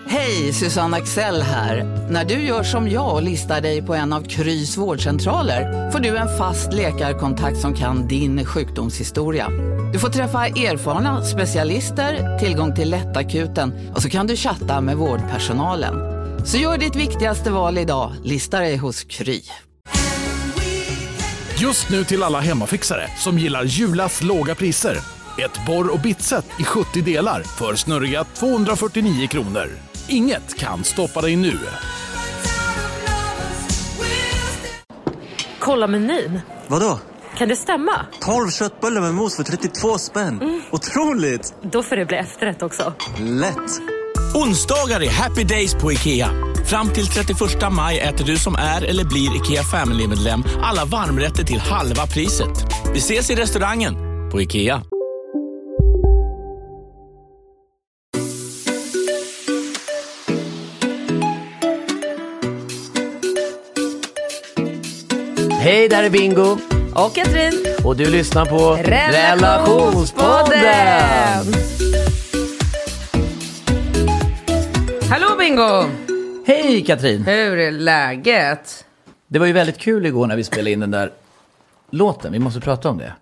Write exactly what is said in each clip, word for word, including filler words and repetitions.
Hej, Susanne Axel här. När du gör som jag och listar dig på en av Krys vårdcentraler får du en fast läkarkontakt som kan din sjukdomshistoria. Du får träffa erfarna specialister, tillgång till lättakuten och så kan du chatta med vårdpersonalen. Så gör ditt viktigaste val idag, listar dig hos Kry. Just nu till alla hemmafixare som gillar Julas låga priser. Ett borr- och bitset i sjuttio delar för snurriga tvåhundrafyrtionio kronor. Inget kan stoppa dig nu. Kolla menyn. Vadå? Kan det stämma? tolv köttbullar med mos för trettiotvå spänn. Mm. Otroligt! Då får det bli efterrätt också. Lätt! Onsdagar är happy days på IKEA. Fram till trettioförsta maj äter du som är eller blir IKEA Family-medlem alla varmrätter till halva priset. Vi ses i restaurangen på IKEA. Hej, där är Bingo. Och Katrin. Och du lyssnar på Relationspodden. Hallå Bingo. Hej Katrin. Hur är läget? Det var ju väldigt kul igår när vi spelade in den där låten. Vi måste prata om det.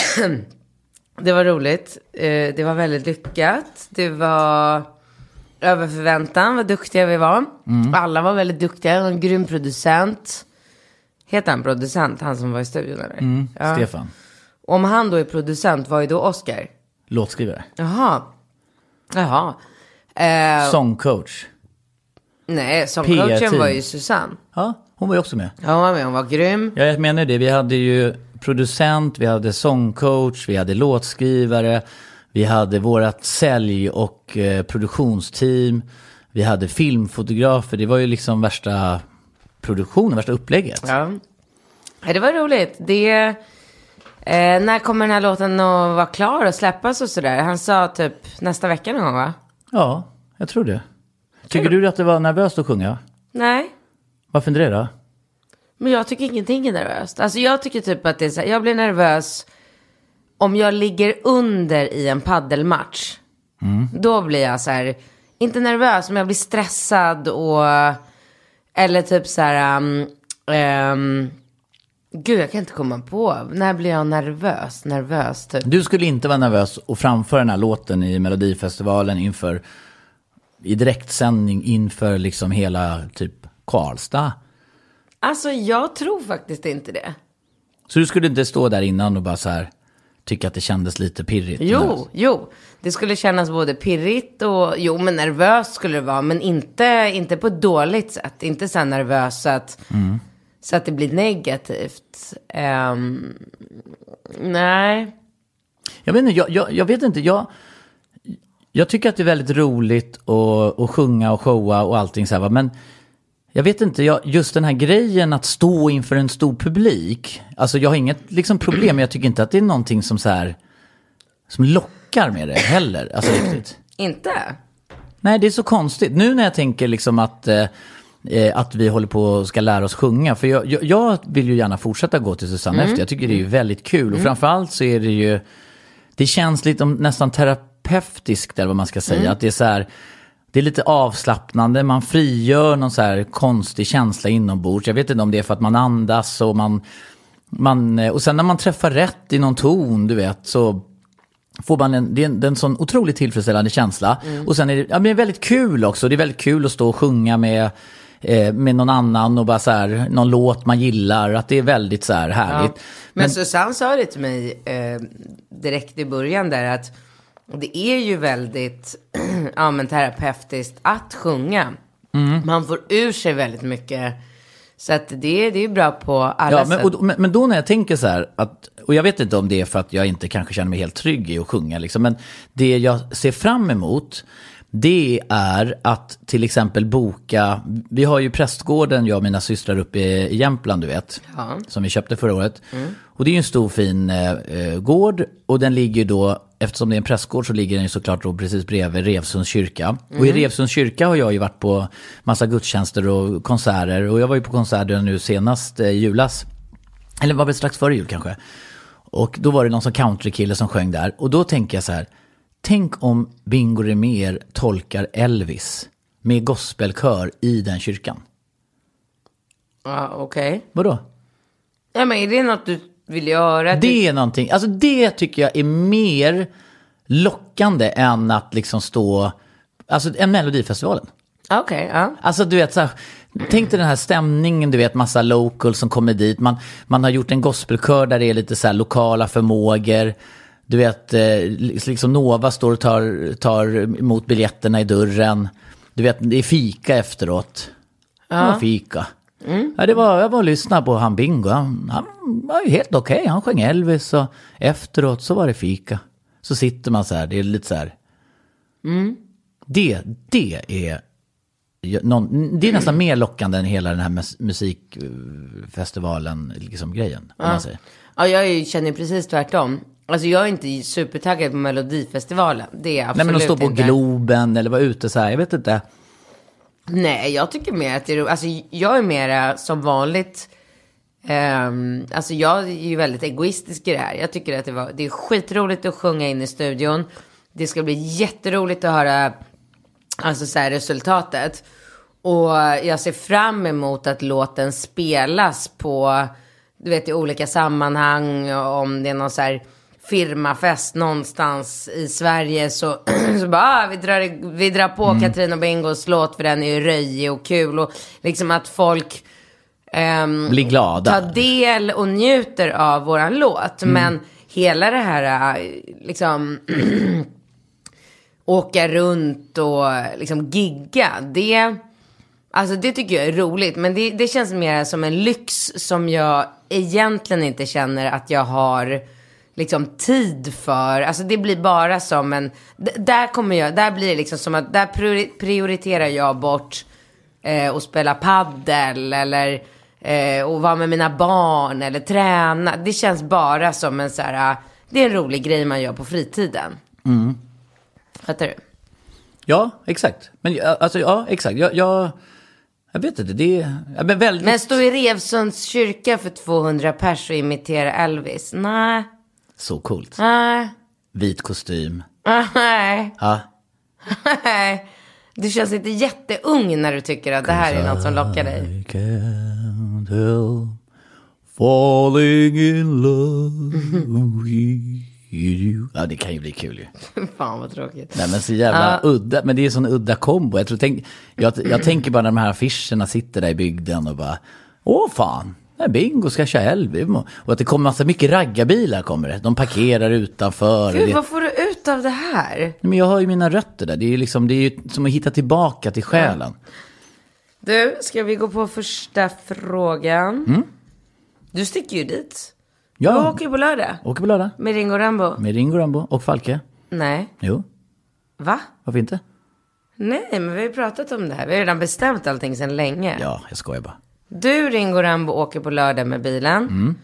Det var roligt. Det var väldigt lyckat. Det var över förväntan. Vad duktiga vi var. Mm. Alla var väldigt duktiga. En grym producent. Heter han producent, han som var i studion eller? Mm, ja. Stefan. Om han då är producent, vad är då Oscar? Låtskrivare. Jaha. Jaha. Eh, Sångcoach. Nej, sångcoachen var ju Susanne. Ja, hon var ju också med. Ja, hon var med, hon var grym. Ja, jag menar det. Vi hade ju producent, vi hade sångcoach, vi hade låtskrivare, vi hade vårat sälj- och eh, produktionsteam, vi hade filmfotografer. Det var ju liksom värsta produktionen, värsta upplägget. Ja, det var roligt. Det, eh, när kommer den här låten att vara klar och släppas och sådär? Han sa typ nästa vecka någon gång, va? Ja, jag tror det. Tycker du att det var nervöst att sjunga? Nej. Varför inte det då? Men jag tycker ingenting är nervöst. Alltså jag tycker typ att det är så här, jag blir nervös om jag ligger under i en paddelmatch. Mm. Då blir jag så här, inte nervös, men jag blir stressad och... Eller typ så här... Um, um, gud, jag kan inte komma på. När blir jag nervös? Nervös typ. Du skulle inte vara nervös att framföra den här låten i Melodifestivalen inför... I direktsändning inför liksom hela typ Karlstad? Alltså, jag tror faktiskt inte det. Så du skulle inte stå där innan och bara så här... Tycka att det kändes lite pirrigt? Jo, nervös. jo. Det skulle kännas både pirrigt och... Jo, men nervös skulle det vara. Men inte, inte på ett dåligt sätt. Inte så nervös så att, mm. så att det blir negativt. Um, nej. Jag vet inte, jag, jag, jag vet inte. Jag, jag tycker att det är väldigt roligt att, att sjunga och showa och allting så här. Men jag vet inte, jag, just den här grejen att stå inför en stor publik. Alltså jag har inget liksom, problem. Jag tycker inte att det är någonting som så här... Som lockar med det heller. Alltså riktigt. Inte? Nej, det är så konstigt. Nu när jag tänker liksom att, eh, att vi håller på och ska lära oss sjunga. För jag, jag, jag vill ju gärna fortsätta gå till Susanne mm. efter. Jag tycker det är ju väldigt kul. Mm. Och framförallt så är det ju... Det känns lite nästan terapeutiskt eller vad man ska säga. Mm. Att det är så här... Det är lite avslappnande. Man frigör någon så här konstig känsla inombords. Jag vet inte om det är för att man andas och man... man och sen när man träffar rätt i någon ton, du vet, så... Får man en, det är en, det är en sån otroligt tillfredsställande känsla. Mm. Och sen är det, ja, men det är väldigt kul också. Det är väldigt kul att stå och sjunga med, eh, med någon annan och bara så här, någon låt man gillar. Att det är väldigt så här härligt. Ja. Men, men Susanne sa det till mig eh, direkt i början där att det är ju väldigt ja, men terapeutiskt att sjunga. Mm. Man får ur sig väldigt mycket. Så att det, det är bra på alla ja, sätt. Men, och, men, men då när jag tänker så här, att, och jag vet inte om det är för att jag inte kanske känner mig helt trygg i att sjunga, liksom, men det jag ser fram emot, det är att till exempel boka, vi har ju Prästgården, jag och mina systrar uppe i Jämtland, du vet, ja. Som vi köpte förra året. Mm. Och det är ju en stor fin eh, gård, och den ligger då, eftersom det är en prästgård så ligger den ju såklart då precis bredvid Revsunds kyrka. Mm. Och i Revsunds kyrka har jag ju varit på massa gudstjänster och konserter, och jag var ju på konserter nu senast i eh, julas. Eller var väl strax före jul kanske. Och då var det någon som countrykille som sjöng där. Och då tänker jag så här, tänk om Bingo Rimér tolkar Elvis med gospelkör i den kyrkan. Ja, okej. Okay. Vadå? Ja, men är det något du vill göra? Det är någonting, alltså det tycker jag är mer lockande än att liksom stå, alltså en Melodifestivalen. Okej, okay, ja. Alltså du vet så här, tänk dig den här stämningen, du vet massa locals som kommer dit. Man, man har gjort en gospelkör där det är lite så här lokala förmågor. Du vet, liksom Nova står och tar, tar emot biljetterna i dörren. Du vet, det är fika efteråt. Ja, det var fika. Mm. Ja, det var, jag var och lyssnade på han Bingo. Han, han var ju helt okej. Okay. Han sjöng Elvis och efteråt så var det fika. Så sitter man så här, det är lite så här. Mm. Det, det är... Någon, det är nästan mer lockande än hela den här mus- musikfestivalen liksom, grejen. Ja. Om man säger. Ja, jag känner precis tvärtom. Alltså jag är inte supertaggad på Melodifestivalen. Det är absolut inte. Nej, men att stå på inte. Globen eller vara ute så här, jag vet inte. Nej, jag tycker mer att det är roligt. Alltså jag är mer som vanligt. Um, alltså jag är ju väldigt egoistisk i det här. Jag tycker att det, var, det är skitroligt att sjunga in i studion. Det ska bli jätteroligt att höra alltså så här, resultatet. Och jag ser fram emot att låten spelas på, du vet, i olika sammanhang. Om det är någon så här firmafest någonstans i Sverige så, så bara, ah, vi, drar, vi drar på mm. Katrin och Bingos låt för den är ju röjig och kul. Och liksom att folk um, blir glada. tar del och njuter av våran låt. Mm. Men hela det här liksom... åka runt och liksom gigga, det, alltså det tycker jag är roligt. Men det, det känns mer som en lyx som jag egentligen inte känner att jag har liksom tid för. Alltså det blir bara som en, d- där kommer jag, där blir det liksom som att där prioriterar jag bort eh, och spela paddel eller eh, och vara med mina barn eller träna. Det känns bara som en så här, det är en rolig grej man gör på fritiden. Mm. Fattar du? Ja, exakt. Men alltså, ja, exakt. Jag, jag, jag vet inte, det är ja, men väldigt... Men stå i Revsunds kyrka för tvåhundra pers och imitera Elvis? Nej. Så coolt. Nej. Vit kostym. Nej. Ja. Nej. Du känns inte jätteung när du tycker att det här är något som lockar dig. I can't help falling in love with you. Ja, det kan ju bli kul ju. Fan vad tråkigt. Nej, men så jävla uh. udda. Men det är sån udda kombo. Jag, tror, tänk, jag, jag tänker bara när de här affischerna sitter där i bygden och bara, åh fan, nej, Bingo ska köra Elvis. Och att det kommer massa mycket raggarbilar kommer det. De parkerar utanför. Gud, det... vad får du ut av det här? Men jag har ju mina rötter där. Det är ju liksom, det är ju som att hitta tillbaka till själen. Du, ska vi gå på första frågan? Mm. Du sticker ju dit. Ja. Du åker ju på lördag. Åker på lördag. Med Ringo Rambo. Med Ringo Rambo och Falke. Nej. Jo. Va? Varför inte? Nej, men vi har ju pratat om det här. Vi har redan bestämt allting sedan länge. Ja, jag skojar bara. Du, Ringo Rambo, åker på lördag med bilen. Mm.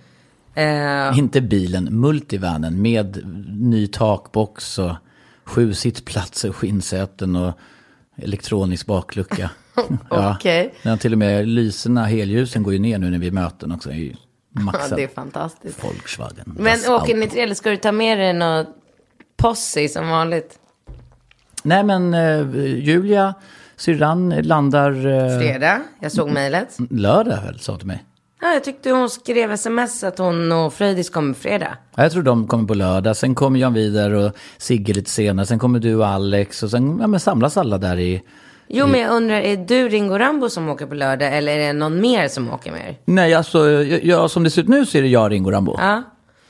Uh, Inte bilen, multivanen med ny takbox och sju sittplatser, skinnsäten och elektronisk baklucka. Ja. Okej. Okay. Till och med lyserna, helljusen går ju ner nu när vi möter också. I maxad. Ja, det är fantastiskt. Volkswagen. Men åker ni till eller ska du ta med dig något posse som vanligt? Nej, men uh, Julia, syrran, landar... Uh, Fredag, jag såg mejlet. Lördag väl, sa du mig. Ja, jag tyckte hon skrev sms att hon och Fröjdis kommer fredag. Ja, jag tror de kommer på lördag. Sen kommer Jan vidare och Sigge lite senare. Sen kommer du och Alex. Och sen ja, men samlas alla där i... Jo, men jag undrar, är du Ringo Rambo som åker på lördag? Eller är det någon mer som åker med er? Nej, alltså, jag, jag, som det ser ut nu så är det jag, Ringo Rambo. Ja.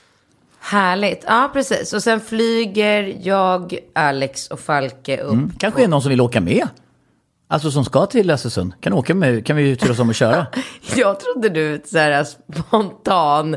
Härligt. Ja, precis. Och sen flyger jag, Alex och Falke upp. Mm. Kanske är någon som vill åka med. Alltså som ska till Östersund. Kan åka med, kan vi turas om och köra? Jag trodde du så här spontan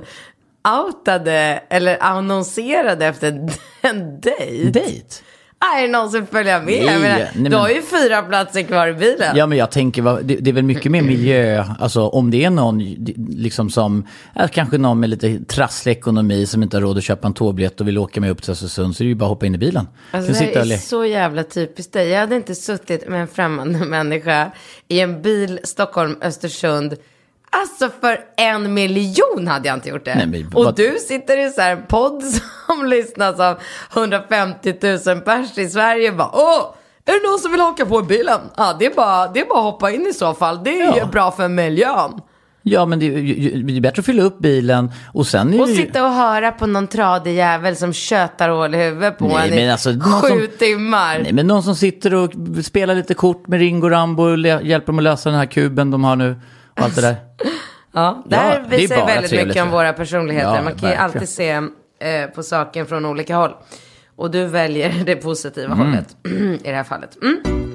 outade eller annonserade efter en dejt. Dejt? Är det någon som följer med? Nej, jag menar, nej, men... Du har ju fyra platser kvar i bilen. Ja, men jag tänker, det, det är väl mycket mer miljö. Alltså om det är någon liksom som, är kanske någon med lite trasslig ekonomi som inte har råd att köpa en tågbiljett och vill åka med upp till Östersund, så är det ju bara att hoppa in i bilen. Alltså det är så jävla typiskt dig. Jag hade inte suttit med en främmande människa i en bil Stockholm-Östersund. Alltså för en miljon hade jag inte gjort det. Nej, men, och vad... du sitter i så här en podd som lyssnas av hundrafemtio tusen pers i Sverige. Bara, åh, Är det någon som vill haka på bilen? Ja, det är bara, det är bara att hoppa in i så fall. Det är Ja. bra för miljön. Ja, men det är, det är bättre att fylla upp bilen och sen... Är Och det... sitta och höra på någon tradig jävel som tjötar hål i huvudet på Nej, en men i alltså, någon sju som- timmar. Nej, men någon som sitter och spelar lite kort med Ringo Rambo och le- hjälper dem att lösa den här kuben de har nu och allt det där. Ja, det här Ja, det är visar bara väldigt trevligt, mycket om tror jag. våra personligheter. Ja, Man kan ju verkligen. alltid se eh, på saken från olika håll. Och du väljer det positiva Mm. hållet i det här fallet. Mm.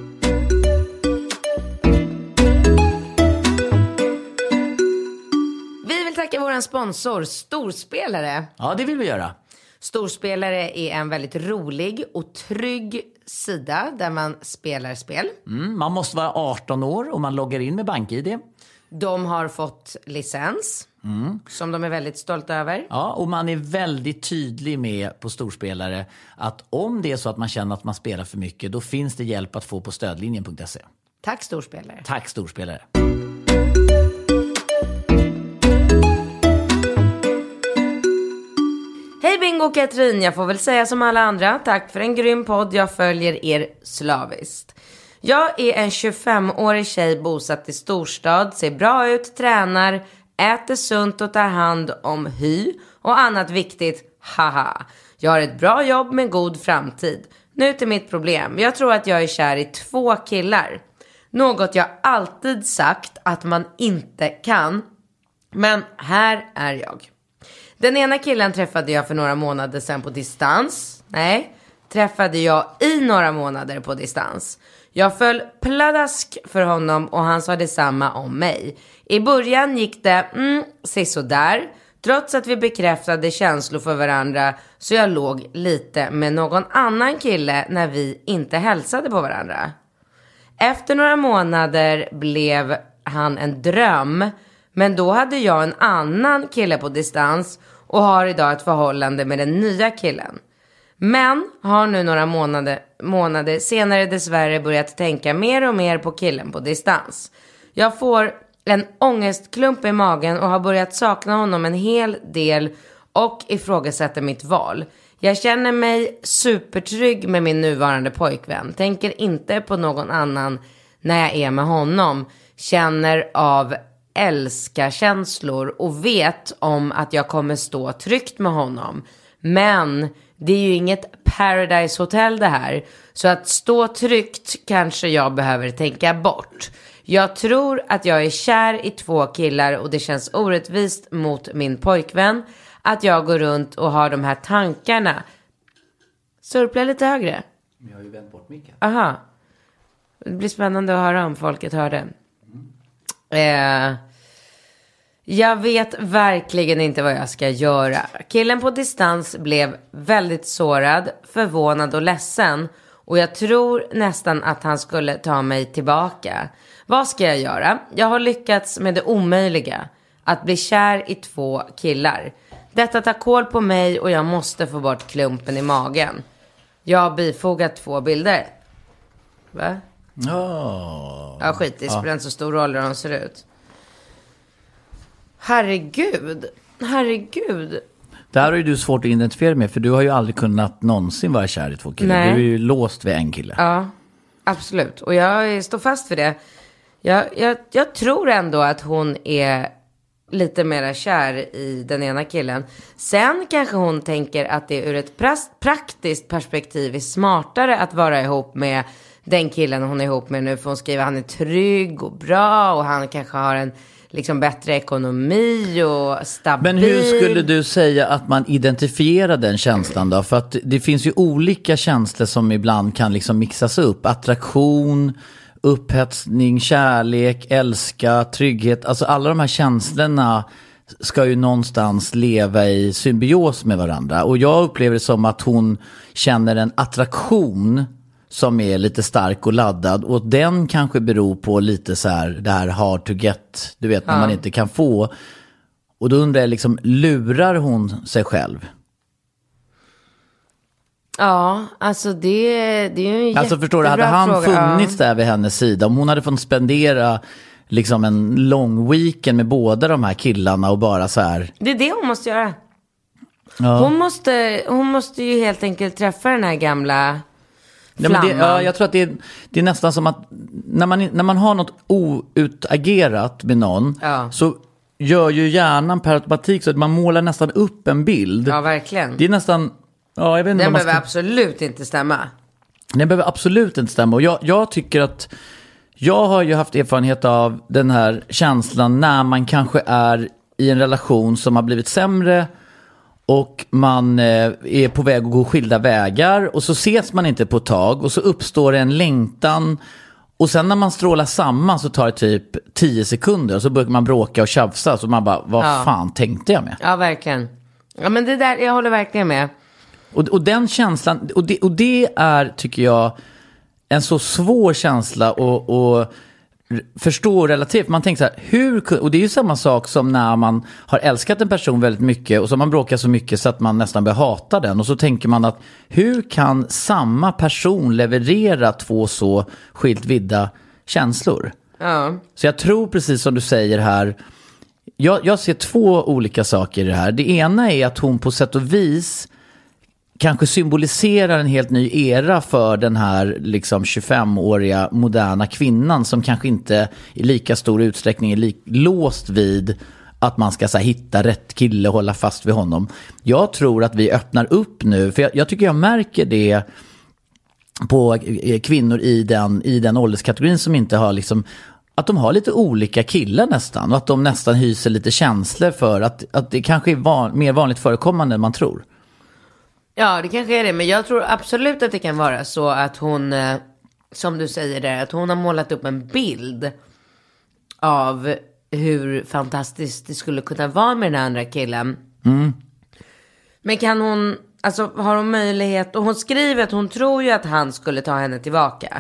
Vi vill tacka vår sponsor, Storspelare. Ja, det vill vi göra. Storspelare är en väldigt rolig och trygg sida där man spelar spel. Mm, man måste vara arton år och man loggar in med BankID. De har fått licens som de är väldigt stolta över. Ja, och man är väldigt tydlig med på Storspelare att om det är så att man känner att man spelar för mycket, då finns det hjälp att få på stödlinjen punkt se. Tack Storspelare. Tack Storspelare. Hej Bingo och Katrin, jag får väl säga som alla andra. Tack för en grym podd, jag följer er slaviskt. Jag är en tjugofemårig tjej bosatt i storstad, ser bra ut, tränar, äter sunt och tar hand om hy och annat viktigt. Haha. Jag har ett bra jobb med god framtid. Nu till mitt problem. Jag tror att jag är kär i två killar. Något jag alltid sagt att man inte kan. Men här är jag. Den ena killen träffade jag för några månader sedan på distans. Nej, träffade jag i några månader på distans. Jag föll pladask för honom och han sa detsamma om mig. I början gick det mm, sisådär. Trots att vi bekräftade känslor för varandra så jag låg lite med någon annan kille när vi inte hälsade på varandra. Efter några månader blev han en dröm. Men då hade jag en annan kille på distans och har idag ett förhållande med den nya killen. Men har nu några månader, månader senare dessvärre börjat tänka mer och mer på killen på distans. Jag får en ångestklump i magen och har börjat sakna honom en hel del och ifrågasätter mitt val. Jag känner mig supertrygg med min nuvarande pojkvän. Tänker inte på någon annan när jag är med honom. Känner av älskarkänslor och vet om att jag kommer stå tryggt med honom. Men det är ju inget Paradise Hotel det här. Så att stå tryggt kanske jag behöver tänka bort. Jag tror att jag är kär i två killar och det känns orättvist mot min pojkvän att jag går runt och har de här tankarna. Surpla lite högre. Jag har ju vänt bort micken. Aha. Det blir spännande att höra om folket hörde. Eh, jag vet verkligen inte vad jag ska göra. Killen på distans blev väldigt sårad, förvånad och ledsen. Och jag tror nästan att han skulle ta mig tillbaka. Vad ska jag göra? Jag har lyckats med det omöjliga. Att bli kär i två killar. Detta tar kål på mig och jag måste få bort klumpen i magen. Jag har bifogat två bilder. Va? Oh. Ja, skit, det spelar inte så stor roll hur de ser ut. Herregud. Herregud. Det här har ju du svårt att identifiera med, för du har ju aldrig kunnat någonsin vara kär i två killar. Nej. Du är ju låst vid en kille. Ja, absolut. Och jag står fast för det. Jag, jag, jag tror ändå att hon är lite mera kär i den ena killen. Sen kanske hon tänker att det ur ett pras- praktiskt perspektiv är smartare att vara ihop med den killen hon är ihop med nu. För hon skriver att han är trygg och bra och han kanske har en liksom bättre ekonomi och stabil. Men hur skulle du säga att man identifierar den känslan då? För att det finns ju olika känslor som ibland kan liksom mixas upp. Attraktion, upphetsning, kärlek, älska, trygghet. Alltså alla de här känslorna ska ju någonstans leva i symbios med varandra. Och jag upplever det som att hon känner en attraktion som är lite stark och laddad. Och den kanske beror på lite så här, det här hard to get, du vet, när ja. man inte kan få. Och då undrar jag liksom, lurar hon sig själv? Ja, alltså det, det är ju en Alltså förstår du, hade han fråga. funnits Ja. där vid hennes sida, om hon hade fått spendera liksom en lång weekend med båda de här killarna och bara så här. Det är det hon måste göra. Ja. Hon måste, hon måste ju helt enkelt träffa den här gamla Ja, men det, ja, jag tror att det är, det är nästan som att när man, när man har något outagerat med någon ja. så gör ju hjärnan per automatik så att man målar nästan upp en bild. Ja, verkligen. Det är nästan... Ja, jag vet inte Den man behöver ska... absolut inte stämma. Den behöver absolut inte stämma. Och jag, jag tycker att... Jag har ju haft erfarenhet av den här känslan när man kanske är i en relation som har blivit sämre och man eh, är på väg att gå skilda vägar och så ses man inte på ett tag och så uppstår en längtan och sen när man strålar samman så tar det typ tio sekunder och så börjar man bråka och tjafsa så man bara, vad ja. fan tänkte jag med? Ja, verkligen. Ja, men det där, jag håller verkligen med. Och, och den känslan, och det, och det är, tycker jag, en så svår känsla och, och förstå relativt. Man tänker så här, hur, och det är ju samma sak som när man har älskat en person väldigt mycket och så man bråkar så mycket så att man nästan börjar hata den. Och så tänker man att hur kan samma person leverera två så skilt vidda känslor? Ja. Så jag tror precis som du säger här, jag, jag ser två olika saker i det här. Det ena är att hon på sätt och vis kanske symboliserar en helt ny era för den här liksom tjugofemåriga moderna kvinnan som kanske inte i lika stor utsträckning är lik, låst vid att man ska så här, hitta rätt kille och hålla fast vid honom. Jag tror att vi öppnar upp nu, för jag, jag tycker jag märker det på kvinnor i den, i den ålderskategorin som inte har liksom, att de har lite olika killar nästan och att de nästan hyser lite känslor för att, att det kanske är van, mer vanligt förekommande än man tror. Ja, det kanske är det. Men jag tror absolut att det kan vara så att hon, eh, som du säger där, att hon har målat upp en bild av hur fantastiskt det skulle kunna vara med den andra killen. Mm. Men kan hon, alltså har hon möjlighet, och hon skriver att hon tror ju att han skulle ta henne tillbaka.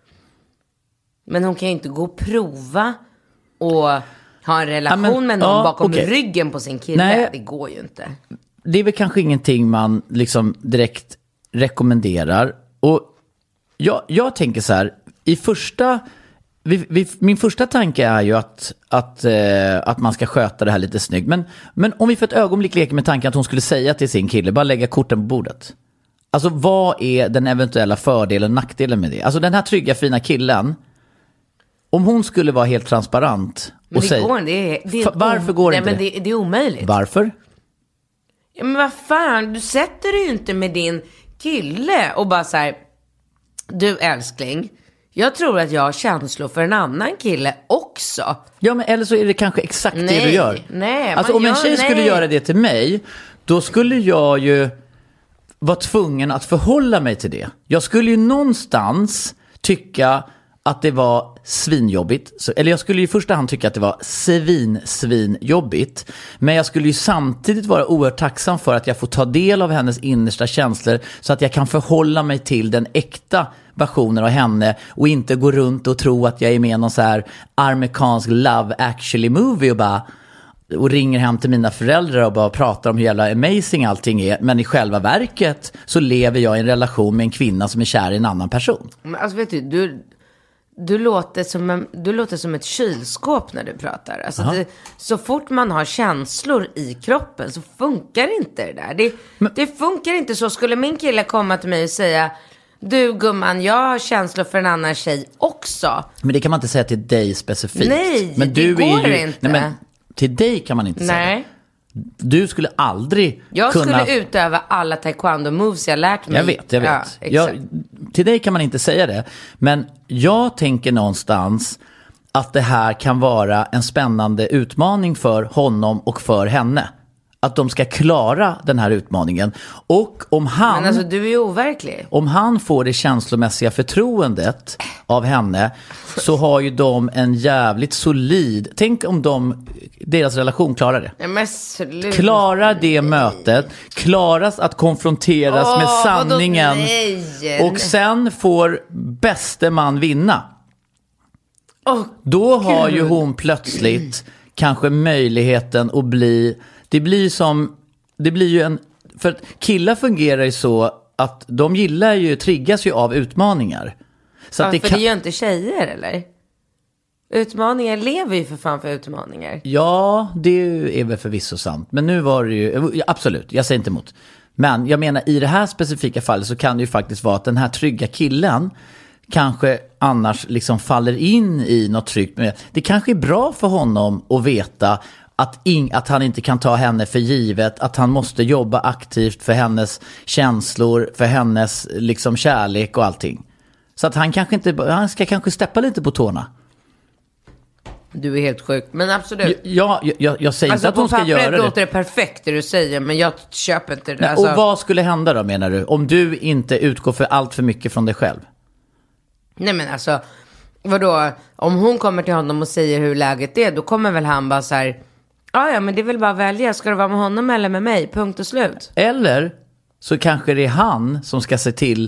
Men hon kan ju inte gå och prova och ha en relation ja, men, med någon ja, bakom okay. ryggen på sin kille. Nej. Det går ju inte. Det är väl kanske ingenting man liksom direkt rekommenderar. Och jag, jag tänker så här, i första, vi, vi, min första tanke är ju att, att, eh, att man ska sköta det här lite snyggt. Men, men om vi för ett ögonblick leker med tanken att hon skulle säga till sin kille, bara lägga korten på bordet. Alltså vad är den eventuella fördelen och nackdelen med det? Alltså den här trygga fina killen, om hon skulle vara helt transparent och men det säga... Går, det är, det är varför går det nej, inte men det? Det är omöjligt. Varför? Ja, men vad fan, du sätter dig ju inte med din kille och bara så här, du älskling, jag tror att jag har känslor för en annan kille också. Ja, men eller så är det kanske exakt nej, det du gör. Nej, alltså om en gör, tjej nej. skulle göra det till mig, då skulle jag ju vara tvungen att förhålla mig till det. Jag skulle ju någonstans tycka att det var svinjobbigt. Så, eller jag skulle i första hand tycka att det var svin, svinjobbigt. Men jag skulle ju samtidigt vara oerhört tacksam för att jag får ta del av hennes innersta känslor så att jag kan förhålla mig till den äkta versionen av henne och inte gå runt och tro att jag är med i någon så här amerikansk love actually movie och bara och ringer hem till mina föräldrar och bara pratar om hur jävla amazing allting är. Men i själva verket så lever jag i en relation med en kvinna som är kär i en annan person. Men alltså vet du, du Du låter, som en, du låter som ett kylskåp när du pratar. Alltså det, så fort man har känslor i kroppen så funkar inte det där. Det, Men, det funkar inte så. Skulle min kille komma till mig och säga, du gumman, jag har känslor för en annan tjej också. Men det kan man inte säga till dig specifikt. Nej, men det du går är ju, inte. Nej, men till dig kan man inte nej. säga det. Du skulle aldrig jag kunna... Jag skulle utöva alla taekwondo-moves jag lärt mig. Jag vet, jag vet. Ja, jag, till dig kan man inte säga det. Men jag tänker någonstans att det här kan vara en spännande utmaning för honom och för henne. Att de ska klara den här utmaningen. Och om han... Men alltså, du är ju overklig. Om han får det känslomässiga förtroendet av henne så har ju de en jävligt solid... Tänk om de, deras relation klarar det. Ja, men sluta. Klarar det mötet, klaras att konfronteras oh, med sanningen och sen får bäste man vinna. Oh, Då har Gud. ju hon plötsligt kanske möjligheten att bli... Det blir som, det blir ju en, för killar fungerar ju så att de gillar ju, triggas ju av utmaningar. Så ja, att det för kan... det gör inte tjejer, eller? Utmaningar lever ju för fan för utmaningar. Ja, det är väl förvisso sant. Men nu var det ju, absolut, jag säger inte emot. Men jag menar, i det här specifika fallet så kan det ju faktiskt vara att den här trygga killen kanske annars liksom faller in i något tryggt. Det kanske är bra för honom att veta att, ing, att han inte kan ta henne för givet, att han måste jobba aktivt för hennes känslor, för hennes liksom kärlek och allting. Så att han kanske inte, han ska kanske steppa lite på tårna. Du är helt sjuk, men absolut. Ja, jag, jag, jag säger alltså, inte att hon ska göra det. Alltså på pappret låter det perfekt det du säger, men jag köper inte det. Nej, alltså... Och vad skulle hända då, menar du? Om du inte utgår för allt för mycket från dig själv? Nej men alltså, vadå? Om hon kommer till honom och säger hur läget är, då kommer väl han bara så här, ja ja men det är väl bara att välja, ska det vara med honom eller med mig, punkt och slut. Eller så kanske det är han som ska se till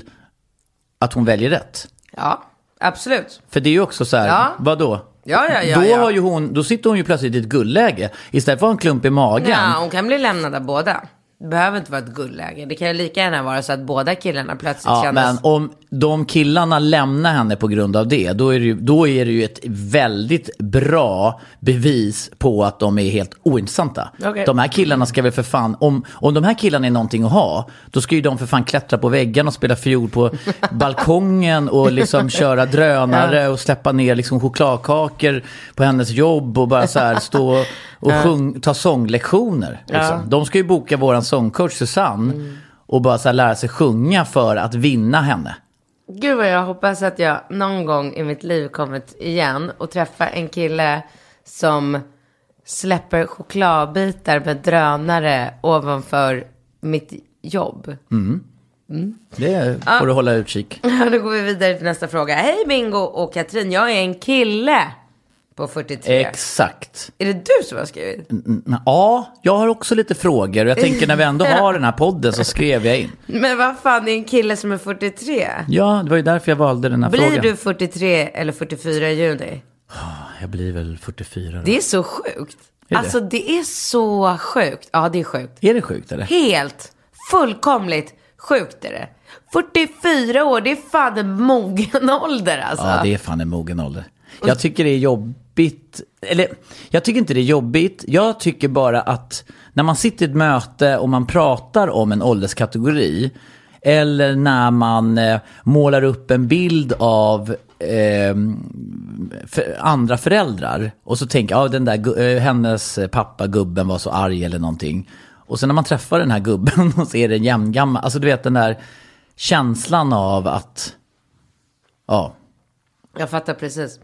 att hon väljer rätt. Ja, absolut. För det är ju också så här, ja. vadå? Ja, ja, ja, då, ja. Har ju hon, då sitter hon ju plötsligt i ett guldläge. Istället för att ha en klump i magen. Ja, hon kan bli lämnad av båda. Det behöver inte vara ett guldläge. Det kan ju lika gärna vara så att båda killarna plötsligt ja, känner... men om de killarna lämnar henne på grund av det, då är det, ju, då är det ju ett väldigt bra bevis på att de är helt ointressanta. Okay. De här killarna ska väl för fan, om, om de här killarna är någonting att ha, då ska ju de för fan klättra på väggen och spela fiol på balkongen och liksom köra drönare ja. och släppa ner liksom chokladkakor på hennes jobb och bara så här stå och sjung, ta sånglektioner. Liksom. Ja. De ska ju boka våran sångcoach Susanne mm. och bara så här lära sig sjunga för att vinna henne. Gud vad jag hoppas att jag någon gång i mitt liv kommit igen och träffa en kille som släpper chokladbitar med drönare ovanför mitt jobb. Mm. Mm. Det får ja. du hålla utkik. Ja, då går vi vidare till nästa fråga. Hej Bingo och Katrin, jag är en kille på fyrtiotre. Exakt. Är det du som har skrivit? Ja, jag har också lite frågor. Jag tänker när vi ändå har den här podden så skrev jag in. Men vad fan, det är en kille som är fyrtiotre? Ja, det var ju därför jag valde den här blir frågan. Blir du fyrtiotre eller fyrtiofyra i juni? Jag blir väl fyrtiofyra. Då. Det är så sjukt. Är det? Alltså det är så sjukt. Ja, det är sjukt. Är det sjukt eller? Helt, fullkomligt sjukt är det. fyrtiofyra år, det är fan en mogen ålder alltså. Ja, det är fan en mogen ålder. Jag tycker det är jobbigt, eller jag tycker inte det är jobbigt, jag tycker bara att när man sitter i ett möte och man pratar om en ålderskategori eller när man eh, målar upp en bild av eh, för andra föräldrar och så tänker jag, ja, den där, eh, hennes pappa gubben var så arg eller någonting och sen när man träffar den här gubben och ser den jämngammal, alltså du vet den där känslan av att, ja. Jag fattar precis.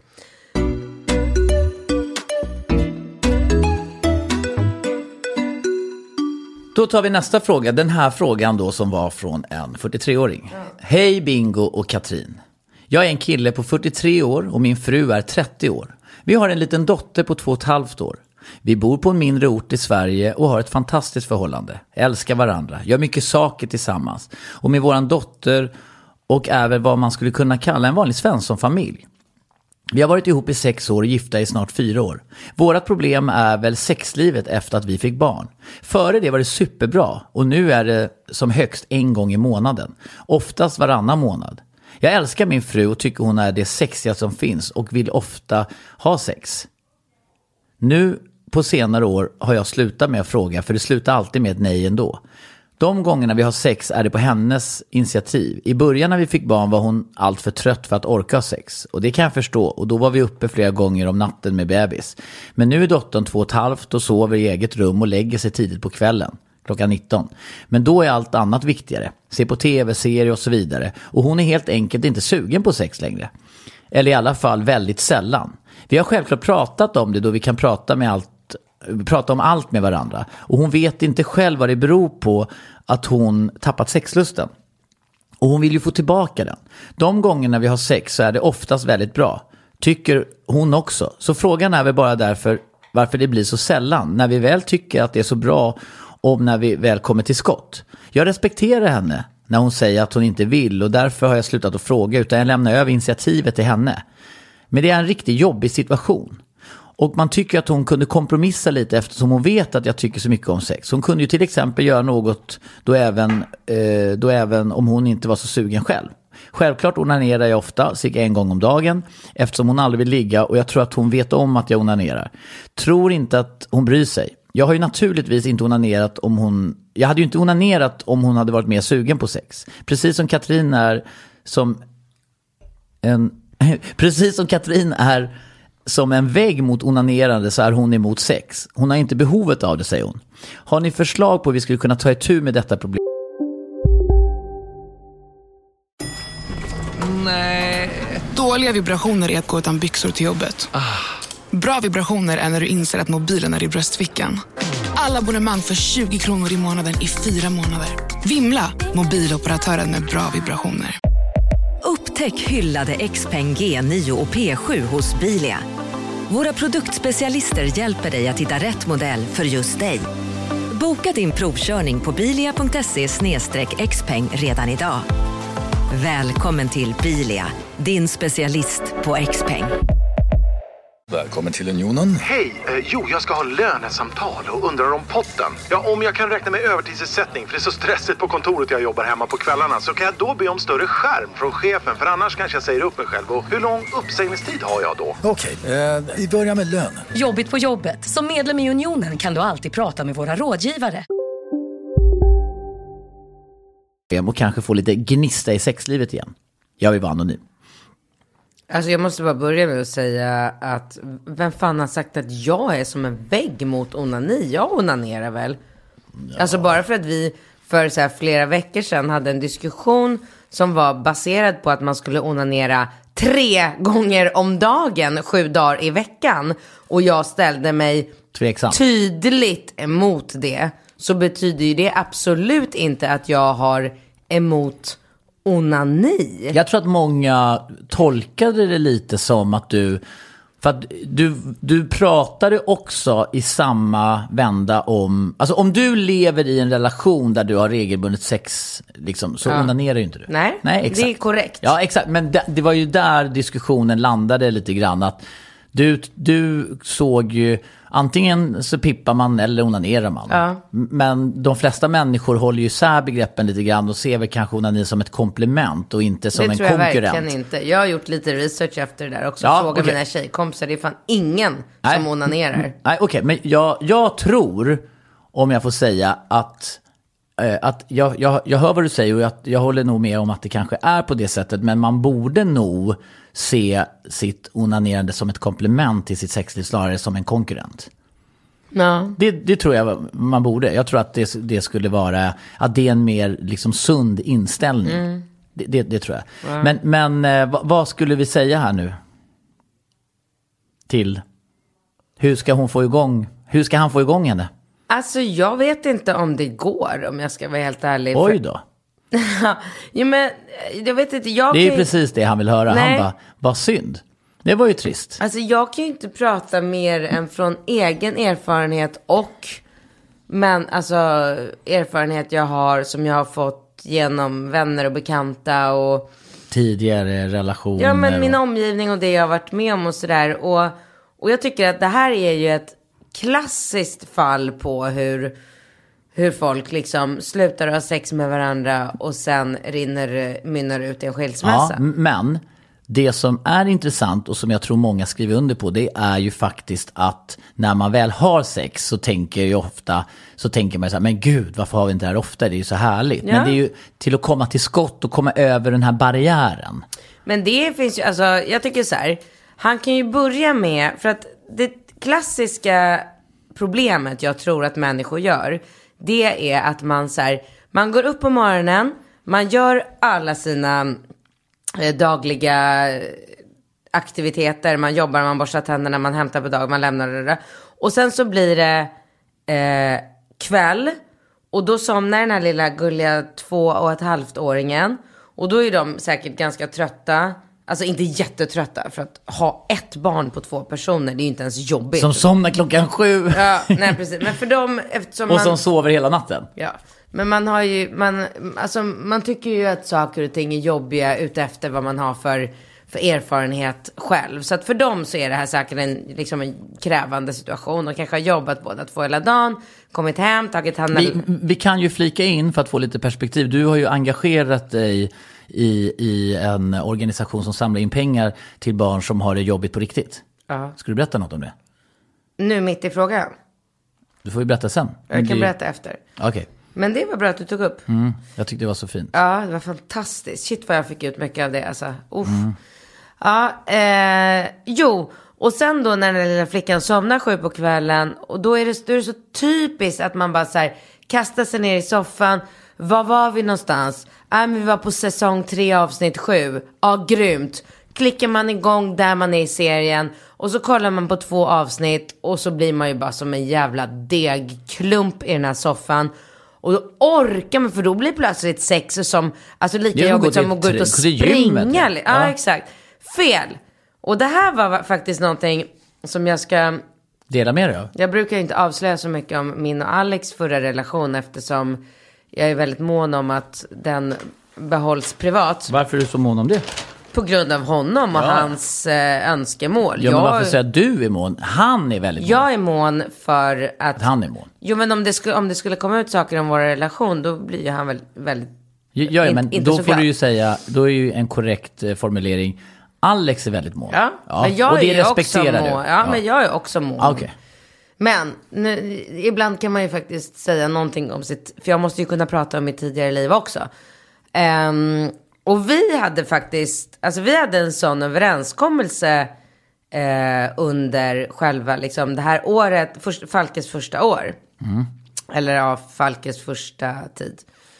Då tar vi nästa fråga. Den här frågan då som var från en fyrtiotre-åring. Mm. Hej Bingo och Katrin. Jag är en kille på fyrtiotre år och min fru är trettio år. Vi har en liten dotter på två och ett halvt år. Vi bor på en mindre ort i Sverige och har ett fantastiskt förhållande. Älskar varandra, gör mycket saker tillsammans. Och med våran dotter och även vad man skulle kunna kalla en vanlig svenssonfamilj. Vi har varit ihop i sex år och gifta i snart fyra år. Vårat problem är väl sexlivet efter att vi fick barn. Före det var det superbra och nu är det som högst en gång i månaden. Oftast varannan månad. Jag älskar min fru och tycker hon är det sexiga som finns och vill ofta ha sex. Nu på senare år har jag slutat med att fråga för det slutar alltid med ett nej ändå. De gångerna vi har sex är det på hennes initiativ. I början när vi fick barn var hon allt för trött för att orka ha sex. Och det kan jag förstå. Och då var vi uppe flera gånger om natten med bebis. Men nu är dottern två och ett halvt och sover i eget rum och lägger sig tidigt på kvällen. Klockan nitton. Men då är allt annat viktigare. Se på tv-serier och så vidare. Och hon är helt enkelt inte sugen på sex längre. Eller i alla fall väldigt sällan. Vi har självklart pratat om det då vi kan prata med allt. Prata om allt med varandra. Och hon vet inte själv vad det beror på att hon tappat sexlusten. Och hon vill ju få tillbaka den. De gångerna vi har sex så är det oftast väldigt bra. Tycker hon också. Så frågan är väl bara därför varför det blir så sällan. När vi väl tycker att det är så bra om när vi väl kommer till skott. Jag respekterar henne när hon säger att hon inte vill. Och därför har jag slutat att fråga utan jag lämnar över initiativet till henne. Men det är en riktigt jobbig situation. Och man tycker att hon kunde kompromissa lite eftersom hon vet att jag tycker så mycket om sex. Hon kunde ju till exempel göra något då även, eh, då även om hon inte var så sugen själv. Självklart onanerar jag ofta, cirka en gång om dagen, eftersom hon aldrig vill ligga och jag tror att hon vet om att jag onanerar. Tror inte att hon bryr sig. Jag har ju naturligtvis inte onanerat om hon... Jag hade ju inte onanerat om hon hade varit mer sugen på sex. Precis som Katrin är som en... Precis som Katrin är som en vägg mot onanerande så är hon emot sex. Hon har inte behovet av det, säger hon. Har ni förslag på hur vi skulle kunna ta itu med detta problem? Nej. Dåliga vibrationer är att gå utan byxor till jobbet. Ah. Bra vibrationer är när du inser att mobilen är i bröstfickan. Alla abonnemang för tjugo kronor i månaden i fyra månader. Vimla, mobiloperatören med bra vibrationer. Upptäck hyllade Xpeng G nio och P sju hos Bilia. Våra produktspecialister hjälper dig att hitta rätt modell för just dig. Boka din provkörning på bilia punkt se slash xpeng redan idag. Välkommen till Bilia, din specialist på Xpeng. Välkommen till Unionen. Hej, eh, jo jag ska ha lönesamtal och undrar om potten. Ja, om jag kan räkna med övertidsersättning för det är så stressigt på kontoret jag jobbar hemma på kvällarna, så kan jag då be om större skärm från chefen, för annars kanske jag säger upp mig själv. Och hur lång uppsägningstid har jag då? Okej, eh, vi börjar med lön. Jobbigt på jobbet. Som medlem i Unionen kan du alltid prata med våra rådgivare. Och kanske få lite gnista i sexlivet igen. Jag vill vara anonym. Alltså jag måste bara börja med att säga att vem fan har sagt att jag är som en vägg mot onani? Jag onanerar väl. Ja. Alltså bara för att vi för så här flera veckor sedan hade en diskussion som var baserad på att man skulle onanera tre gånger om dagen, sju dagar i veckan. Och jag ställde mig Tveksam. tydligt emot det. Så betyder ju det absolut inte att jag har emot onani. Jag tror att många tolkade det lite som att du... För att du, du pratade också i samma vända om... Alltså om du lever i en relation där du har regelbundet sex, liksom, så ja. onanerar ju inte du. Nej, Nej exakt. Det är korrekt. Ja, exakt. Men det, det var ju där diskussionen landade lite grann. Att du, du såg ju... Antingen så pippar man eller onanerar man. Ja. Men de flesta människor håller ju isär begreppen lite grann och ser väl kanske onani som ett komplement och inte som det en tror jag konkurrent. Verkligen inte. Jag har gjort lite research efter det där också. Ja, Fråga okay. mina tjejkompisar. Det är fan ingen Nej. som onanerar. Nej, okej. Okay. Men jag, jag tror, om jag får säga, att... Att jag, jag, jag hör vad du säger och jag, jag håller nog med om att det kanske är på det sättet. Men man borde nog se sitt onanerande som ett komplement till sitt sexliv snarare som en konkurrent. Ja. Det, det tror jag man borde. Jag tror att det, det skulle vara att det är en mer liksom sund inställning. Mm. Det, det, det tror jag. Ja. Men, men vad, vad skulle vi säga här nu? Till hur ska hon få igång? Hur ska han få igång henne? Alltså jag vet inte om det går, om jag ska vara helt ärlig. Oj då. Ja, men jag vet inte. Jag det är kan... precis det han vill höra. Nej. Han bara, vad synd. Det var ju trist. Alltså jag kan ju inte prata mer än från egen erfarenhet och men alltså erfarenhet jag har som jag har fått genom vänner och bekanta och tidigare relationer. Ja, men min och... omgivning och det jag har varit med om och sådär. Och, och jag tycker att det här är ju ett klassiskt fall på hur, hur folk liksom slutar ha sex med varandra och sen rinner, mynnar ut i en skilsmässa. Ja, men det som är intressant och som jag tror många skriver under på, det är ju faktiskt att när man väl har sex så tänker ju ofta, så tänker man så här, men gud, varför har vi inte det här ofta? Det är ju så härligt. Ja. Men det är ju till att komma till skott och komma över den här barriären. Men det finns ju, alltså jag tycker så här, han kan ju börja med, för att det klassiska problemet jag tror att människor gör, det är att man så här, man går upp på morgonen, man gör alla sina eh, dagliga aktiviteter, man jobbar, man borstar tänderna, man hämtar på dag, man lämnar det. Och sen så blir det eh, kväll och då somnar den här lilla gulliga två och ett halvt åringen och då är de säkert ganska trötta. Alltså inte jättetrötta, för att ha ett barn på två personer, det är ju inte ens jobbigt. Som somnar klockan sju. Ja, nej precis. Men för dem, eftersom och man... som sover hela natten. Ja, men man har ju, man, alltså man tycker ju att saker och ting är jobbiga utefter vad man har för, för erfarenhet själv. Så att för dem så är det här säkert en, liksom en krävande situation. De kanske har jobbat båda två hela dagen, kommit hem, tagit hand om... Vi, vi kan ju flika in för att få lite perspektiv. Du har ju engagerat dig i, i en organisation som samlar in pengar till barn som har det jobbigt på riktigt. Ja. Ska du berätta något om det? Nu mitt i frågan. Du får ju berätta sen. Jag kan det... berätta efter. Okej. Okay. Men det var bra att du tog upp. Mm, jag tyckte det var så fint. Ja, det var fantastiskt. Shit vad jag fick ut mycket av det. Alltså. Mm. Ja, eh, jo. Och sen då när den lilla flickan somnar sju på kvällen. Och då är det, då är det så typiskt att man bara så här, kastar sig ner i soffan. Var var vi någonstans? Ja, men vi var på säsong tre avsnitt sju. Ja, grymt. Klickar man igång där man är i serien. Och så kollar man på två avsnitt. Och så blir man ju bara som en jävla degklump i den här soffan. Och då orkar man, för då blir plötsligt sex som, alltså lika jobbigt som att gå ut och springa. Ja, ja, exakt. Fel. Och det här var faktiskt någonting som jag ska... Dela med dig av. Jag brukar inte avslöja så mycket om min och Alex förra relation, eftersom jag är väldigt mån om att den behålls privat. Varför är du så mån om det? På grund av honom och ja. hans eh, önskemål. Ja, men jag, varför säger du är mån? Han är väldigt mån. Jag är mån för att... Han är mån. Jo, men om det, skulle, om det skulle komma ut saker om vår relation, då blir ju han väl väldigt... Ja, ja in, men inte då så får glad. du ju säga, då är ju en korrekt eh, formulering. Alex är väldigt mån. Ja, ja. Men jag och det är respekterar också mån. du. Ja, ja, men jag är också mån. Ah, okay. Men nu, ibland kan man ju faktiskt säga någonting om sitt... För jag måste ju kunna prata om mitt tidigare liv också. Um, och vi hade faktiskt... Alltså vi hade en sån överenskommelse eh, under själva liksom det här året. Först, Falkes första år. Mm. Eller ja, Falkes första tid.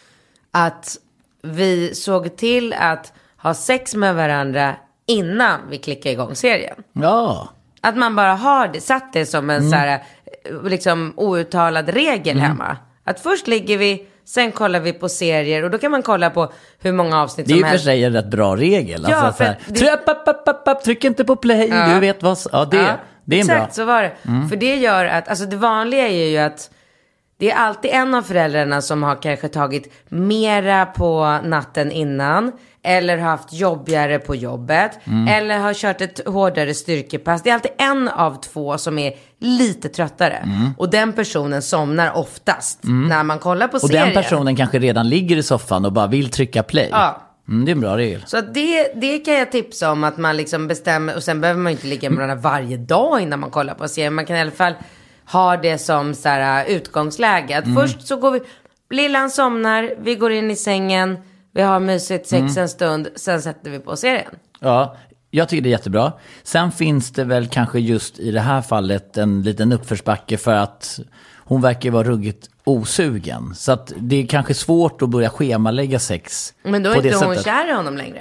Att vi såg till att ha sex med varandra innan vi klickade igång serien. Ja. Att man bara har det, satt det som en mm. så här, liksom outtalad regel mm. hemma. Att först ligger vi, sen kollar vi på serier. Och då kan man kolla på hur många avsnitt som helst. Det är ju för sig en rätt bra regel. Ja, alltså, så här, det... tryck, upp, upp, upp, upp, tryck inte på play, ja. Du vet vad... Ja, det, ja, det är en exakt, bra. Exakt, så var det. Mm. För det gör att, alltså det vanliga är ju att det är alltid en av föräldrarna som har kanske tagit mera på natten innan. Eller har haft jobbigare på jobbet. Mm. Eller har kört ett hårdare styrkepass. Det är alltid en av två som är lite tröttare. Mm. Och den personen somnar oftast mm. när man kollar på och serien. Och den personen kanske redan ligger i soffan och bara vill trycka play. Ja. Mm, det är en bra regel. Så det, det kan jag tipsa om, att man liksom bestämmer. Och sen behöver man inte ligga med varandra varje dag innan man kollar på serien. Man kan i alla fall ha det som så här, utgångsläge. Att mm. först så går vi, lillan somnar, vi går in i sängen, vi har mysigt sex mm. en stund, sen sätter vi på serien. Ja, jag tycker det är jättebra. Sen finns det väl kanske just i det här fallet en liten uppförsbacke för att hon verkar vara ruggigt osugen. Så att det är kanske svårt att börja schemalägga sex. Men då är på inte det hon sättet. kär i honom längre.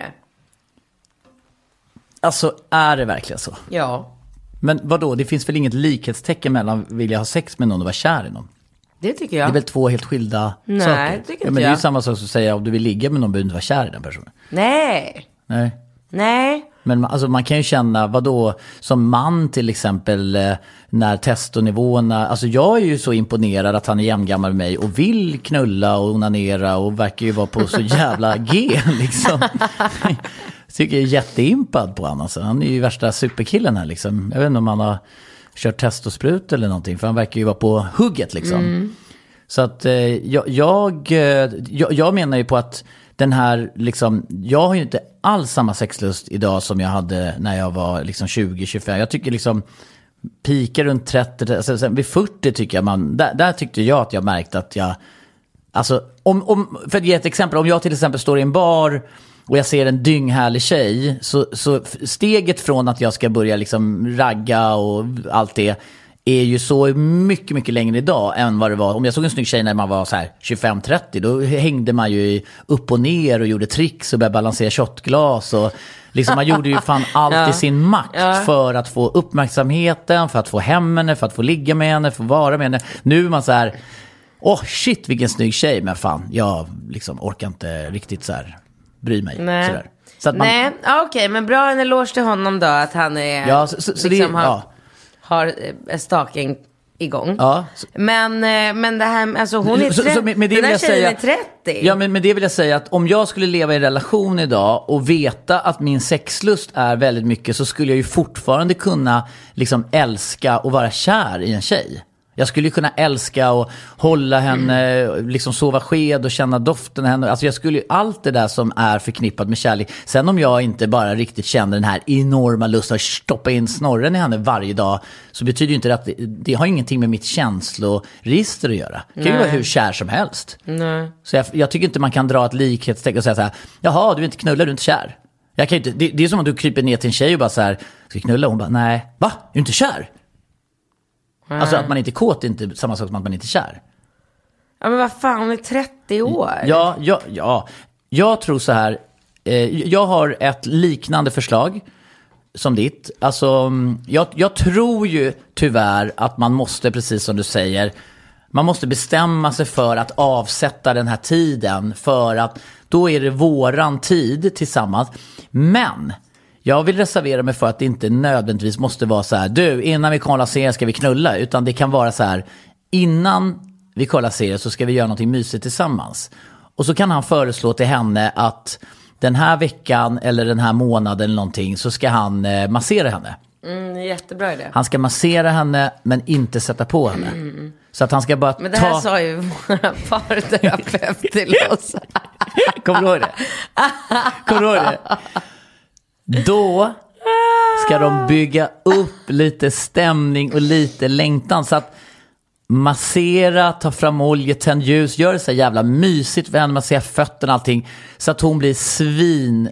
Alltså, är det verkligen så? Ja. Men vadå, det finns väl inget likhetstecken mellan vilja ha sex med någon och vara kär i någon? Det tycker jag. Det är väl två helt skilda Nej, saker? Nej, det tycker ja, inte men det är jag. ju samma sak som att säga om du vill ligga med någon behöver inte vara kär i den personen. Nej. Nej. Nej. Men alltså, man kan ju känna, vadå, som man till exempel, eh, när testonivåerna, alltså jag är ju så imponerad att han är jämngammal med mig och vill knulla och onanera och verkar ju vara på så jävla G liksom. Jag tycker jag är jätteimpad på honom, alltså. Han är ju värsta superkillen här liksom. Jag vet inte om han har kört testosprut eller någonting, för han verkar ju vara på hugget liksom. Mm. Så att eh, jag, jag, jag, jag menar ju på att den här liksom, jag har ju inte alls samma sexlust idag som jag hade när jag var liksom tjugo tjugofem. Jag tycker liksom pikar runt trettio, alltså, sen vid fyrtio tycker jag man, där, där tyckte jag att jag märkte att jag, alltså om, om, för att ge ett exempel, om jag till exempel står i en bar och jag ser en dynghärlig tjej, så, så steget från att jag ska börja liksom ragga och allt det är ju så mycket, mycket längre idag än vad det var. Om jag såg en snygg tjej när man var så här tjugofem trettio, då hängde man ju upp och ner och gjorde tricks och började balansera shotglas. Och liksom man gjorde ju fan allt ja. i sin makt ja. för att få uppmärksamheten, för att få hem henne, för att få ligga med henne, för att vara med henne. Nu är man så här, åh oh, shit vilken snygg tjej, men fan, jag liksom orkar inte riktigt så här bry mig. Nej, så där. Så att man... Nej. okej, okay, men bra en eloge till honom då, att han är ja, så, så, så liksom det, har... ja. har stalking igång. Ja. Men, men det här, alltså hon är trettio. Så, så med, med det den vill här jag tjejen säga, är trettio. Ja, men med det vill jag säga att om jag skulle leva i en relation idag och veta att min sexlust är väldigt mycket, så skulle jag ju fortfarande kunna liksom älska och vara kär i en tjej. Jag skulle ju kunna älska och hålla henne, liksom sova sked och känna doften av henne. Alltså jag skulle ju, allt det där som är förknippat med kärlek. Sen om jag inte bara riktigt känner den här enorma lusten att stoppa in snorren i henne varje dag, så betyder ju inte det att det, det har ingenting med mitt känsloregister att göra. Det kan ju vara hur kär som helst. Nej. Så jag, jag tycker inte man kan dra ett likhetstecken och säga så här: jaha, du är inte knullar, du är inte kär. Jag kan inte, det, det är som om du kryper ner till en tjej och bara så här: ska knulla? Hon bara, nej. Va? Är du inte kär? Nej. Alltså att man inte är kåt är inte samma sak som att man inte är kär. Ja, men vad fan, hon är trettio år. Ja, ja, ja. Jag tror så här. Eh, jag har ett liknande förslag som ditt. Alltså, jag, jag tror ju tyvärr att man måste, precis som du säger, man måste bestämma sig för att avsätta den här tiden. För att då är det våran tid tillsammans. Men jag vill reservera mig för att det inte nödvändigtvis måste vara så här: du, innan vi kollar serien ska vi knulla. Utan det kan vara så här: innan vi kollar serien så ska vi göra någonting mysigt tillsammans. Och så kan han föreslå till henne att den här veckan eller den här månaden eller någonting, så ska han eh, massera henne. Mm, jättebra idé. Han ska massera henne men inte sätta på henne. Mm. Så att han ska bara ta... Men det här sa ju våra parterapeut till oss. Kommer du ihåg det? Kommer du ihåg det? Då ska de bygga upp lite stämning och lite längtan. Så att massera, ta fram olja, tänd ljus, gör det så jävla mysigt för henne, massera fötterna och allting. Så att hon blir svin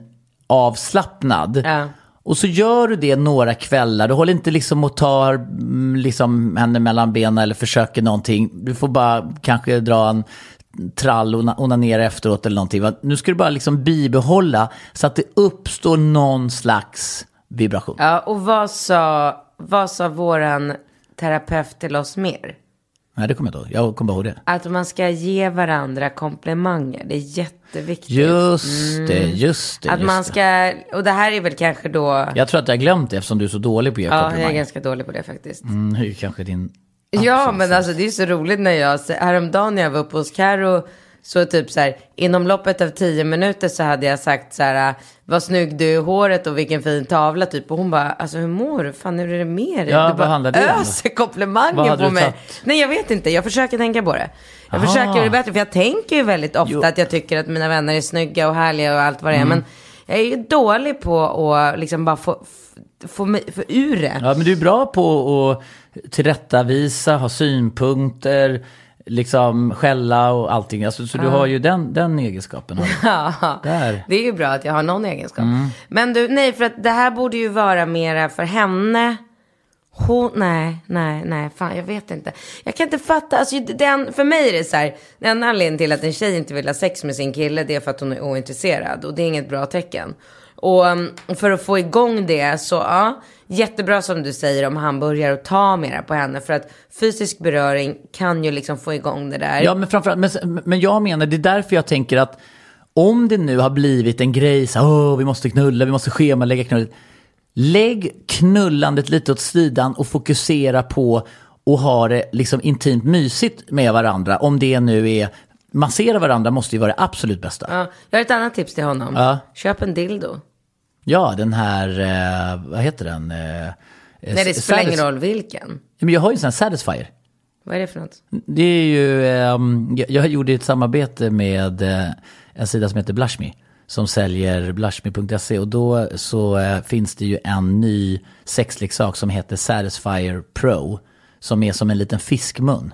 avslappnad. Ja. Och så gör du det några kvällar. Du håller inte liksom och tar liksom henne mellan benen eller försöker någonting. Du får bara kanske dra en trall och onanera efteråt eller någonting. Nu ska du bara liksom bibehålla så att det uppstår någon slags vibration. Ja, och vad sa, vad sa våran terapeut till oss mer? Nej, det kommer jag inte ihåg. Jag kommer ihåg det. Att man ska ge varandra komplimanger. Det är jätteviktigt. Just mm. det, just det. Att just man ska, och det här är väl kanske då... Jag tror att jag har glömt det eftersom du är så dålig på att ge ja, komplimanger. Ja, jag är ganska dålig på det faktiskt. Mm, hur kanske din... Ja, men alltså det är så roligt när jag... Häromdagen när jag var uppe hos Karo, så typ så här, inom loppet av tio minuter så hade jag sagt så här: vad snygg du är i håret och vilken fin tavla typ. Och hon bara, alltså hur mår du? Fan, hur är det med dig? Ja, du bara öser komplimanger på mig. Tatt? Nej, jag vet inte. Jag försöker tänka på det. Jag Aha. försöker göra det bättre. För jag tänker ju väldigt ofta jo. att jag tycker att mina vänner är snygga och härliga och allt vad det är. Mm. Men jag är ju dålig på att liksom bara få, få, få ur det. Ja, men du är bra på att tillrättavisa, ha synpunkter, liksom skälla och allting. Alltså, så du har ju den, den egenskapen. Ja, Där. Det är ju bra att jag har någon egenskap. Mm. Men du, nej, för att det här borde ju vara mera för henne. Hon, nej, nej, nej, fan, jag vet inte. Jag kan inte fatta, alltså, den, för mig är det så här, den anledningen till att en tjej inte vill ha sex med sin kille, det är för att hon är ointresserad. Och det är inget bra tecken. Och för att få igång det så, ja, jättebra som du säger om han börjar att ta mera på henne. För att fysisk beröring kan ju liksom få igång det där. Ja, men framförallt, men, men jag menar, det är därför jag tänker att om det nu har blivit en grej så, åh, vi måste knulla, vi måste schemalägga knullet. Lägg knullandet lite åt sidan och fokusera på att ha det liksom intimt mysigt med varandra. Om det nu är, massera varandra måste ju vara det absolut bästa. Ja, jag har ett annat tips till honom. Ja. Köp en dildo. Ja, den här, eh, vad heter den? Eh, Nej, det spelar ingen roll vilken. Men jag har ju en sån här Satisfyer. Vad är det för något? Det är ju, eh, jag, jag gjorde ett samarbete med eh, en sida som heter Blushme, som säljer blushme punkt se, och då så eh, finns det ju en ny sexleksak som heter Satisfyer Pro, som är som en liten fiskmun.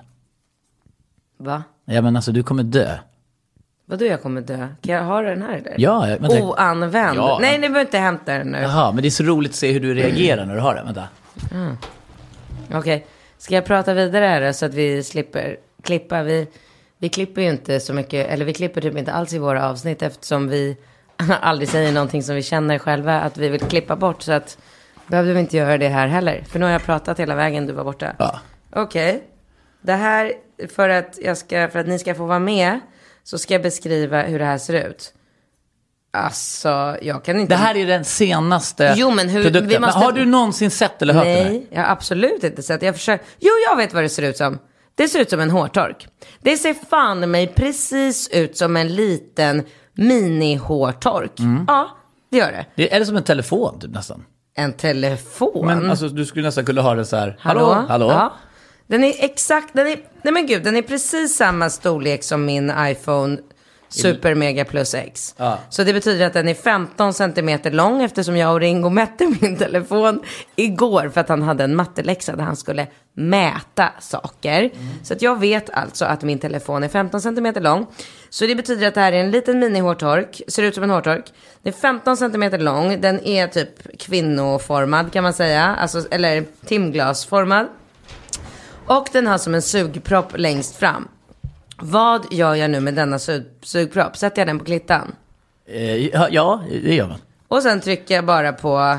Va? Ja, men alltså du kommer dö. Vadå jag kommer dö? Kan jag ha den här eller? Ja. Vänta. Oanvänd. Ja. Nej, ni behöver inte hämta den nu. Jaha, men det är så roligt att se hur du reagerar när du har den. Vänta. Mm. Okej, okay. Ska jag prata vidare här så att vi slipper klippa? Vi, vi klipper ju inte så mycket, eller vi klipper typ inte alls i våra avsnitt eftersom vi aldrig säger någonting som vi känner själva att vi vill klippa bort. Så att behövde vi inte göra det här heller. För nu har jag pratat hela vägen, du var borta. Ja. Okej. Okay. Det här, för att, jag ska, för att ni ska få vara med, så ska jag beskriva hur det här ser ut. Alltså, jag kan inte... Det här är den senaste jo, men hur, produkten. Vi måste... Men har du någonsin sett eller hört Nej, det här? Nej, jag har absolut inte sett. Jag försöker... Jo, jag vet vad det ser ut som. Det ser ut som en hårtork. Det ser fan mig precis ut som en liten mini-hårtork. Mm. Ja, det gör det. Det är det som en telefon typ nästan? En telefon? Men alltså, du skulle nästan kunna ha det så här. Hallå? Hallå? Hallå? Ja. Den är exakt, den är, nej men gud, den är precis samma storlek som min iPhone Super Mega Plus X. Ja. Så det betyder att den är femton centimeter lång, eftersom jag och Ringo mätte min telefon igår för att han hade en matteläxa där han skulle mäta saker. Mm. Så att jag vet alltså att min telefon är femton centimeter lång. Så det betyder att det här är en liten mini-hårtork, ser ut som en hårtork. Den är femton centimeter lång, den är typ kvinnoformad kan man säga, alltså, eller timglasformad. Och den har som en sugpropp längst fram. Vad gör jag nu med denna sug- sugpropp? Sätter jag den på klittan? Eh, ja, ja, det gör man. Och sen trycker jag bara på...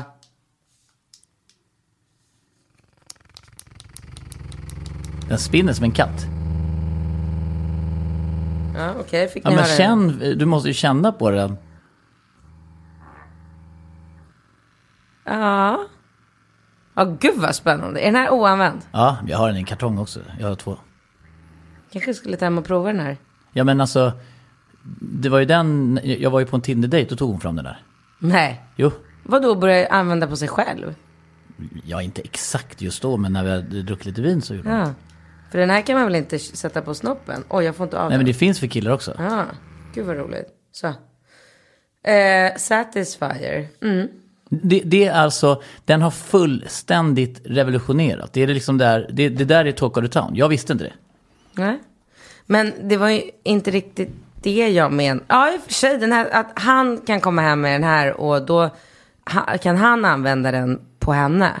Den spinner som en katt. Ja, okej. Okay. Fick ja, ni men höra känn, du måste ju känna på den. Ja. Ja, gud vad spännande. Är den här oanvänd? Ja, jag har den i en kartong också. Jag har två. Kanske skulle ta hem och prova den här. Ja, men alltså, det var ju den, jag var ju på en Tinder-date och tog hon fram den där. Nej. Jo. Vad då, började använda på sig själv? Ja, inte exakt just då, men när vi hade druckit lite vin så gjorde hon. Ja. För den här kan man väl inte sätta på snoppen? Oj, jag får inte av den. Nej, men det finns för killar också. Ja, gud vad roligt. Så. Eh, Satisfyer. Mm. Det, det är alltså, den har fullständigt revolutionerat. Det är liksom där, det, det där är talk of the town. Jag visste inte det. Nej. Men det var ju inte riktigt det jag men. Ja, i och för sig, den här, att han kan komma hem med den här och då ha, kan han använda den på henne.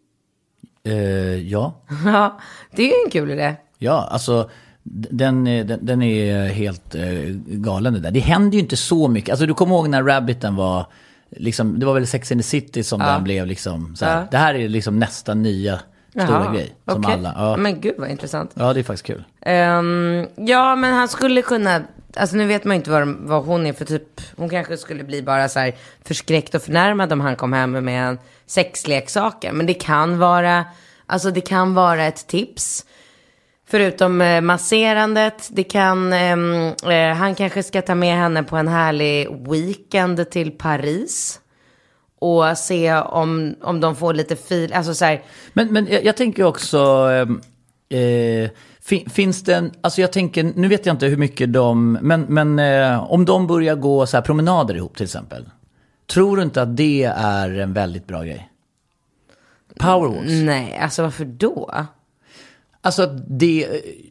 Uh, ja. Ja, det är ju en kul idé. Ja, alltså den, den, den är helt uh, galen det där. Det händer ju inte så mycket. Alltså du kommer ihåg när Rabbiten var liksom, det var väl Sex and the City som ja. den blev liksom så här. Ja. Det här är liksom nästa nya stora Jaha, grej som okay. alla. Ja. Men gud vad intressant. Ja, det är faktiskt kul. Um, ja, men han skulle kunna, alltså nu vet man ju inte vad, vad hon är för typ. Hon kanske skulle bli bara så här förskräckt och förnärmad om han kom hem med en sexleksaker. Men det kan vara, alltså det kan vara ett tips. Förutom eh, masserandet, det kan, eh, eh, han kanske ska ta med henne på en härlig weekend till Paris. Och se om, om de får lite fil, alltså så här. Men, men jag, jag tänker också, eh, eh, fin, finns det en, alltså jag tänker, nu vet jag inte hur mycket de, men, men eh, om de börjar gå så här promenader ihop till exempel. Tror du inte att det är en väldigt bra grej? Powerwalks? Nej, alltså varför då? Alltså det,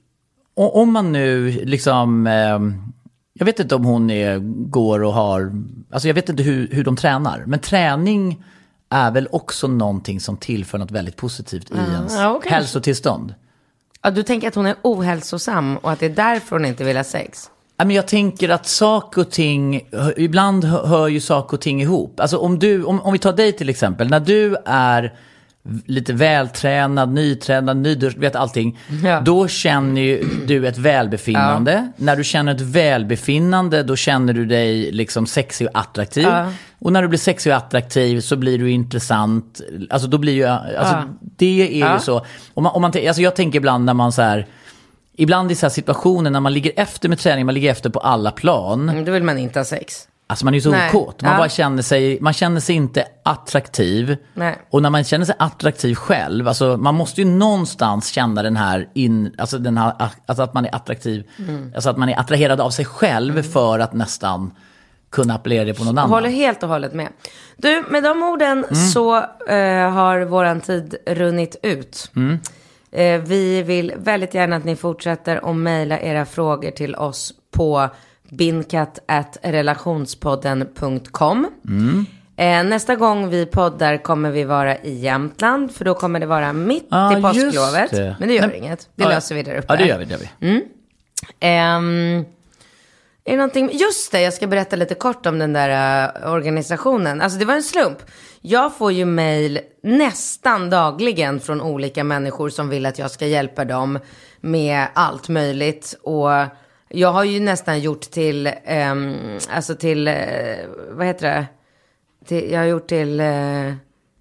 om man nu liksom, eh, jag vet inte om hon är, går och har, alltså jag vet inte hur, hur de tränar, men träning är väl också någonting som tillför något väldigt positivt i mm, ens ja, okay. hälsotillstånd. Ja, du tänker att hon är ohälsosam och att det är därför hon inte vill ha sex? Ja, men jag tänker att saker och ting, ibland hör ju saker och ting ihop. Alltså om du, om, om vi tar dig till exempel, när du är lite vältränad, nytränad, nydusch, vet allting. Ja. Då känner ju du ett välbefinnande. Ja. När du känner ett välbefinnande, då känner du dig liksom sexig och attraktiv. Ja. Och när du blir sexig och attraktiv så blir du intressant. Alltså då blir ju, alltså ja. det är ja. ju så. Om man, om man, alltså jag tänker ibland när man så här, ibland i så här situationer när man ligger efter med träning, man ligger efter på alla plan. Mm, då vill man inte ha sex. Alltså man är ju så Nej. okåt. Man ja. bara känner sig, man känner sig inte attraktiv. Nej. Och när man känner sig attraktiv själv, alltså man måste ju någonstans känna den här in, alltså den här, alltså att man är attraktiv, mm. alltså att man är attraherad av sig själv mm. för att nästan kunna appellera det på någon annan. Jag håller helt och hållet med. Du, med de orden mm. så uh, har våran tid runnit ut. Mm. Uh, vi vill väldigt gärna att ni fortsätter att mejla era frågor till oss på binkat at relationspodden punkt com. Mm. Eh, nästa gång vi poddar kommer vi vara i Jämtland, för då kommer det vara mitt ah, i påsklovet. Det. Men det gör Nej. inget. Det ah, löser vi där uppe. Ja, det gör vi. Det gör vi. Mm. Eh, är det någonting? Just det, jag ska berätta lite kort om den där uh, organisationen. Alltså det var en slump. Jag får ju mejl nästan dagligen från olika människor som vill att jag ska hjälpa dem med allt möjligt. Och jag har ju nästan gjort till, um, alltså till, uh, vad heter det? Till, jag har gjort till, uh,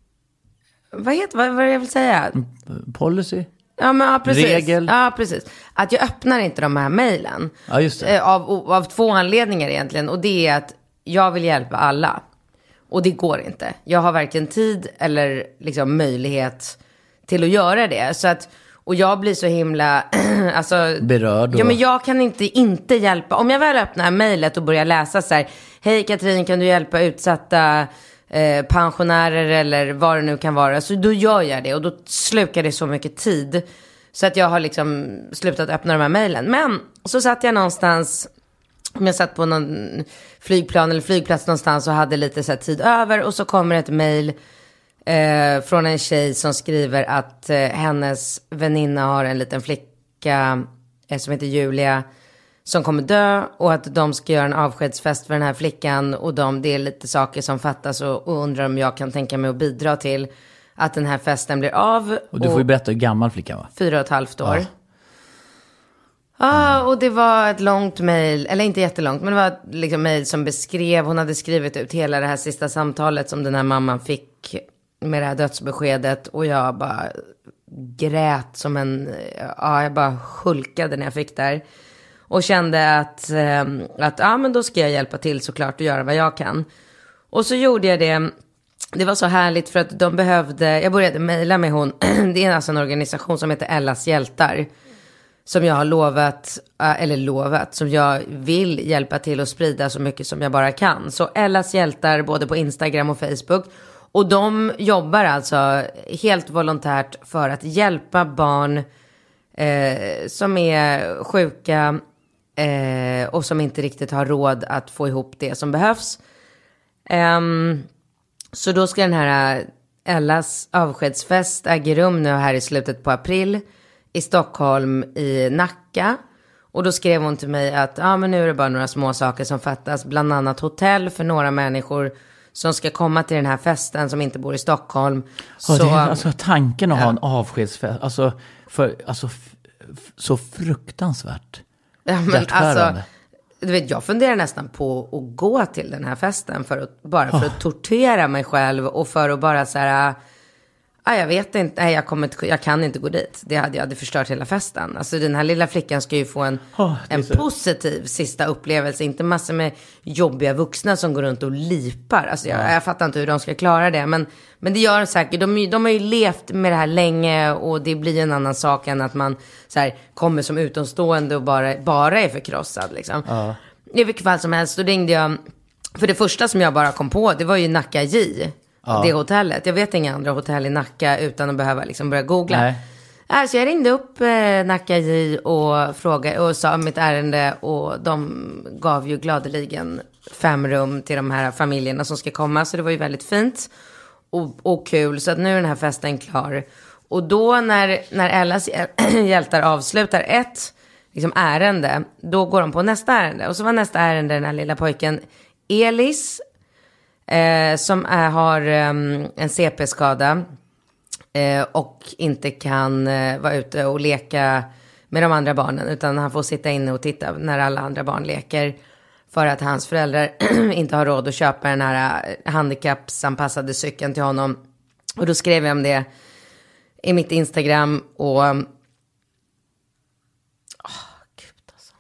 vad heter, vad, vad är det jag vill säga? Policy? Ja, men ja, precis. Regel? Ja, precis. Att jag öppnar inte de här mejlen. Ja, just det. Uh, av, av två anledningar egentligen. Och det är att jag vill hjälpa alla. Och det går inte. Jag har varken tid eller liksom möjlighet till att göra det. Så att Och jag blir så himla alltså, berörd. Och... Ja, men jag kan inte inte hjälpa. Om jag väl öppnar mejlet och börjar läsa så här: hej Katrin, kan du hjälpa utsatta eh, pensionärer eller vad det nu kan vara? Så då gör jag det och då slukar det så mycket tid. Så att jag har liksom slutat öppna de här mejlen. Men så satt jag någonstans, om jag satt på någon flygplan eller flygplats någonstans och hade lite så här tid över. Och så kommer ett mejl eh, från en tjej som skriver att eh, hennes väninna har en liten flicka eh, som heter Julia som kommer dö. Och att de ska göra en avskedsfest för den här flickan. Och de, det är lite saker som fattas och, och undrar om jag kan tänka mig att bidra till att den här festen blir av. Och du får ju berätta hur gammal flickan var. Fyra och ett halvt år. Ja. Ah, och det var ett långt mejl, eller inte jättelångt, men det var liksom mejl som beskrev, hon hade skrivit ut hela det här sista samtalet som den här mamman fick med det här dödsbeskedet. Och jag bara grät som en, ja jag bara hulkade när jag fick där. Och kände att, eh, att ja men då ska jag hjälpa till såklart och göra vad jag kan. Och så gjorde jag det. Det var så härligt för att de behövde, jag började mejla med hon, det är alltså en organisation som heter Ellas hjältar. Som jag har lovat, eller lovat, som jag vill hjälpa till att sprida så mycket som jag bara kan. Så Ellas hjältar både på Instagram och Facebook. Och de jobbar alltså helt volontärt för att hjälpa barn eh, som är sjuka eh, och som inte riktigt har råd att få ihop det som behövs. Um, så då ska den här Ellas avskedsfest äga rum nu här i slutet på april i Stockholm i Nacka. Och då skrev hon till mig att ja, men nu är det bara några små saker som fattas. Bland annat hotell för några människor som ska komma till den här festen som inte bor i Stockholm. Ja, så, det är, alltså tanken att ja. ha en avskedsfest, alltså, för, alltså f- f- så fruktansvärt ja, men alltså, du vet, jag funderar nästan på att gå till den här festen för att, bara för att oh. tortera mig själv och för att bara så här, ah, jag vet inte, nej, jag, kommer inte, jag kan inte gå dit. Det hade jag hade förstört hela festen. Alltså den här lilla flickan ska ju få en, oh, en så... positiv sista upplevelse. Inte massor med jobbiga vuxna som går runt och lipar. Alltså jag, ja. jag fattar inte hur de ska klara det. Men, men det gör säkert. De, de har ju levt med det här länge och det blir en annan sak än att man så här, kommer som utomstående och bara, bara är förkrossad. Liksom. Ja. I vilket fall som helst, då ringde jag. För det första som jag bara kom på, det var ju Nacka J. Ja. Det hotellet. Jag vet inga andra hotell i Nacka utan att behöva liksom börja googla. Nej. Alltså jag ringde upp eh, Nacka J och frågade och sa mitt ärende och de gav ju gladeligen fem rum till de här familjerna som ska komma. Så det var ju väldigt fint och, och kul. Så att nu är den här festen klar. Och då när, när Ellas hjältar avslutar ett liksom, ärende, då går de på nästa ärende. Och så var nästa ärende den här lilla pojken Elis. Eh, som är, har um, en C P-skada eh, och inte kan eh, vara ute och leka med de andra barnen utan han får sitta inne och titta när alla andra barn leker för att hans föräldrar inte har råd att köpa den här handikappsanpassade cykeln till honom. Och då skrev jag om det i mitt Instagram och åh, oh, gud alltså.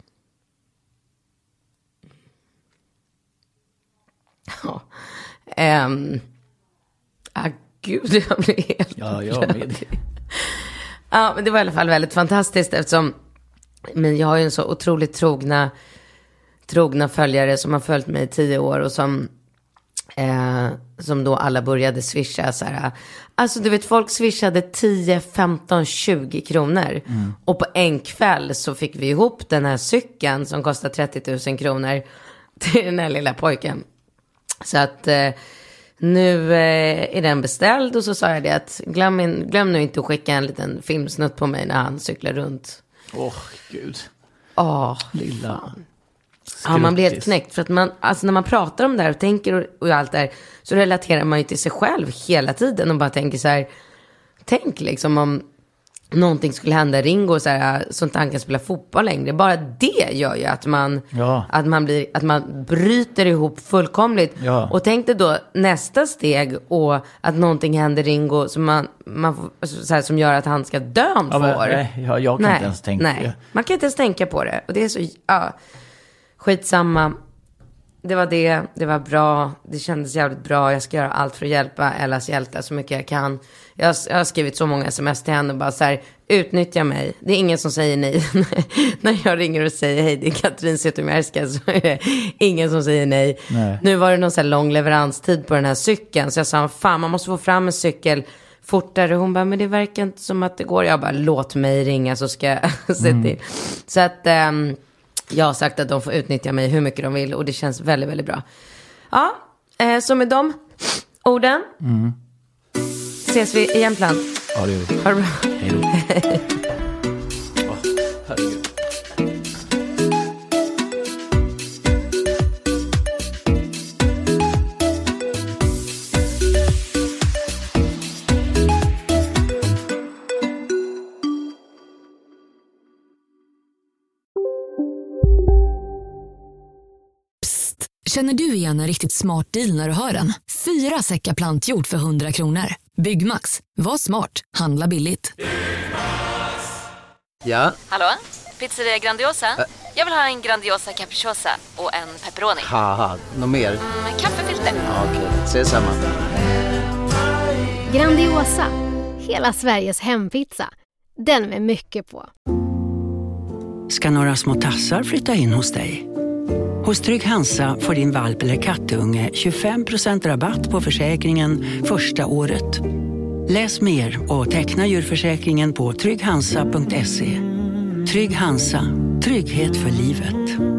Ja. Um, ah, gud, jag blir helt ja, jag med. Ja, men det var i alla fall väldigt fantastiskt eftersom men jag har ju en så otroligt trogna trogna följare som har följt mig i tio år och som eh, som då alla började swisha så här. Alltså du vet, folk swishade tio, femton, tjugo kronor mm. och på en kväll så fick vi ihop den här cykeln som kostar trettio tusen kronor till den här lilla pojken. Så att eh, nu eh, är den beställd och så sa jag det att glöm, in, glöm nu inte att skicka en liten filmsnutt på mig när han cyklar runt. Åh, oh, gud. Åh, lilla. Ja, man blir helt knäckt för att man, alltså när man pratar om det här och tänker och, och allt det här så relaterar man ju till sig själv hela tiden och bara tänker så här, tänk liksom om någonting skulle hända Ringo så här, sånt han kan spela fotboll längre. Bara det gör ju att man, ja. att man, blir, att man bryter ihop fullkomligt. Ja. Och tänk dig då nästa steg och att någonting händer Ringo som, man, man, så här, som gör att han ska dö om ja, två men, år. Nej, jag, jag kan nej, inte ens tänka. Nej, man kan inte ens tänka på det. Och det är så, ja, skitsamma. det var det. Det var bra. Det kändes jävligt bra. Jag ska göra allt för att hjälpa Ellas hjältar så mycket jag kan. Jag har, jag har skrivit så många sms till henne och bara så här, utnyttja mig. Det är ingen som säger nej. När jag ringer och säger hej, det är Katrin Zytomierska, så är det ingen som säger nej. nej. Nu var det någon så här lång leveranstid på den här cykeln. Så jag sa, fan man måste få fram en cykel fortare. Hon bara, men det verkar inte som att det går. Jag bara, låt mig ringa så ska jag se till. Mm. Så att um, jag har sagt att de får utnyttja mig hur mycket de vill. Och det känns väldigt, väldigt bra. Ja, eh, så med de orden mm. ses vi i Jämtland. Ja, det gör vi. Ha det bra. Hej då. oh, herregud. Känner du igen en riktigt smart deal när du hör den? Fyra säckar plantjord för hundra kronor. Byggmax. Var smart. Handla billigt. Ja? Hallå? Pizzeria Grandiosa? Ä- Jag vill ha en Grandiosa capriciosa och en pepperoni. Haha, något mer? Mm, kaffefilter. Ja, okej, okay. Ses samma. Grandiosa. Hela Sveriges hempizza. Den med mycket på. Ska några små tassar flytta in hos dig? Hos Trygg Hansa får din valp eller kattunge tjugofem procent rabatt på försäkringen första året. Läs mer och teckna djurförsäkringen på trygg hansa punkt se. Trygg Hansa, trygghet för livet.